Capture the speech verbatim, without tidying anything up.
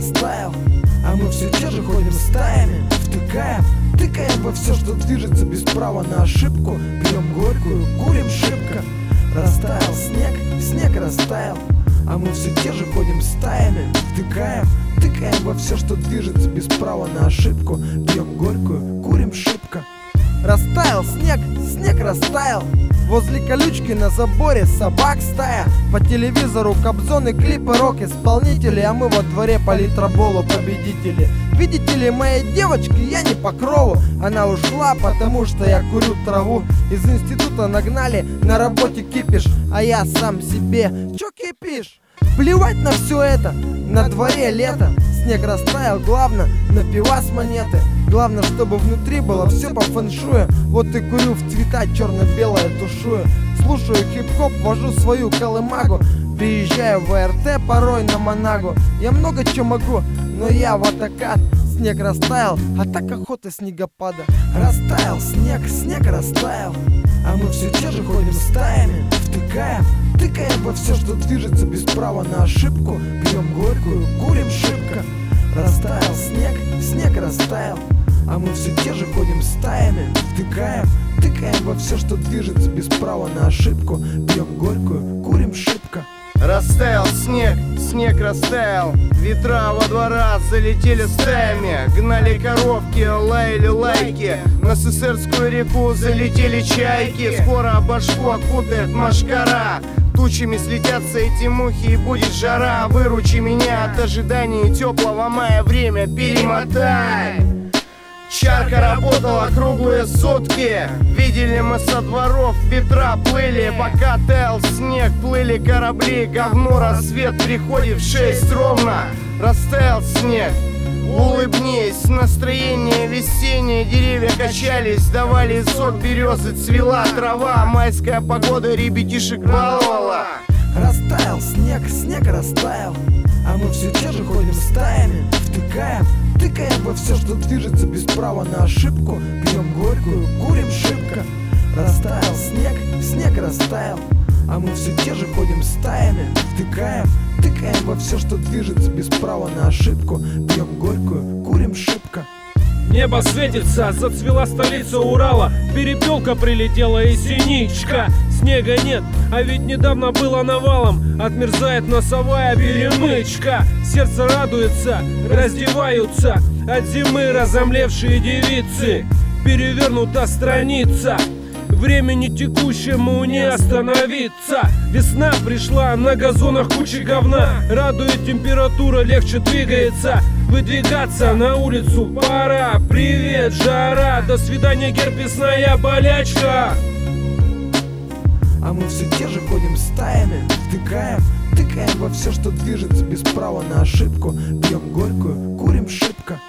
растаял, а мы все те же ходим стаями, втыкаем, тыкаем во все, что движется без права на ошибку. Пьем горькую, курим шибко. Растаял снег, снег растаял, а мы все те же ходим стаями, втыкаем, тыкаем во все, что движется без права на ошибку. Пьем горькую, курим шибко. Растаял снег, снег растаял, возле колючки на заборе собак стая. По телевизору кобзоны, клипы, рок-исполнители, а мы во дворе по литроболу победители. Видите ли, моей девочки я не по крову, она ушла, потому что я курю траву. Из института нагнали, на работе кипиш, а я сам себе: чё кипишь? Плевать на все это, на дворе лето. Снег растаял, главное, на пивас монеты. Главное, чтобы внутри было все по фэншую. Вот и курю в цвета черно-белое тушую. Слушаю хип-хоп, вожу свою колымагу. Приезжаю в АРТ порой на Монагу. Я много чего могу, но я в атакат. Снег растаял, а так охота снегопада. Растаял снег, снег растаял, а мы все те же ходим стаями, втыкаем, тыкаем во все, что движется без права на ошибку. Пьем горькую, курим шибко. Растаял снег, снег растаял, а мы все те же ходим стаями, втыкаем, тыкаем во все, что движется без права на ошибку. Пьем горькую, курим шибко. Растаял снег, снег растаял, ветра во двора залетели стаями. Гнали коровки, лаяли лайки, на Сысерскую реку залетели чайки. Скоро башку окутает машкара, тучами слетятся эти мухи и будет жара. Выручи меня от ожидания теплого мая, время перемотай. Чарка работала круглые сутки, видели мы со дворов, ветра плыли. Пока таял снег, плыли корабли, говно рассвет приходит в шесть ровно. Растаял снег, улыбнись, настроение весеннее, деревья качались, давали сок березы, цвела трава, майская погода ребятишек баловала. Растаял снег, снег растаял, а мы все те же ходим стаями, втыкаем, тыкаем во все, что движется без права на ошибку. Пьем горькую, курим шибко. Растаял снег, снег растаял, а мы все те же ходим стаями, втыкаем, тыкаем во все, что движется без права на ошибку. Пьем горькую, курим шибко. Небо светится, зацвела столица Урала, перепелка прилетела и синичка. Снега нет, а ведь недавно было навалом, отмерзает носовая перемычка. Сердце радуется, раздеваются от зимы разомлевшие девицы. Перевернута страница, времени текущему не остановиться. Весна пришла, на газонах куча говна, радует температура, легче двигается. Выдвигаться на улицу пора, привет, жара, до свидания, герпесная болячка. А мы все те же ходим стаями, втыкаем, тыкаем во все, что движется без права на ошибку. Пьем горькую, курим шибко.